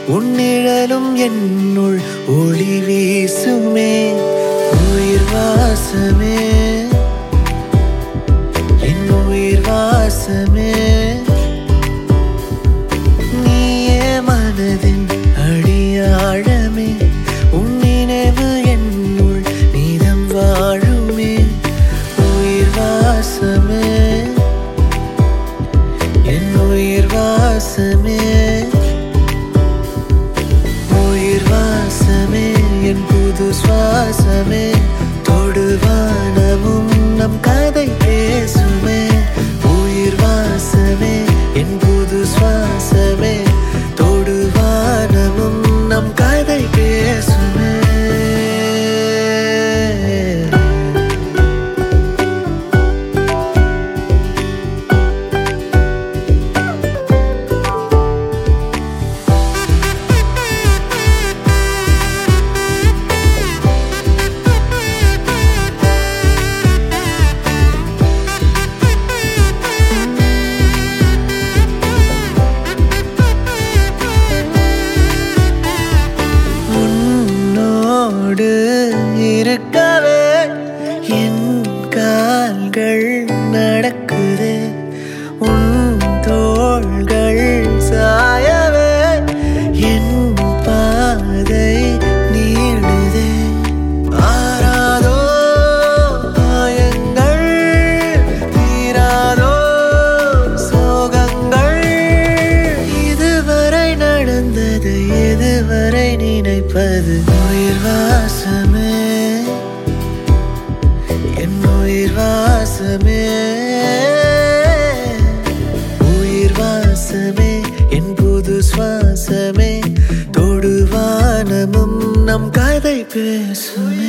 உன் நிழலும் என்னுள் ஒளி வீசுமே. உயிர் வாசமே, என் உயிர் வாசமே, நீயே மனதின் அடியாழமே. உன் நினைவு என்னுள் நீதம் வாழுமே. உயிர் வாசமே, என் உயிர் வாசமே, உயிர் வாசமே, என் புது சுவாசமே. தொடுவானமும் நம் கதை பேசுமே. உயிர் வாசமே, என் புது சுவாசமே. தொடுவானமும் நம் கதை பேசுமே. இருக்கவே என் கால்கள் நடக்குதே. உன் தோள்கள் சாயவே என் பாதை நீளுதே. ஆராதோ காயங்கள், தீராதோ சோகங்கள். இதுவரை நடந்தது எதுவரை நினைப்பது. உயிர் வாசமே, என் உயிர் வாசமே, உயிர் வாசமே, என் புது சுவாசமே. தொடுவானமும் நம் கதை பேசுமே.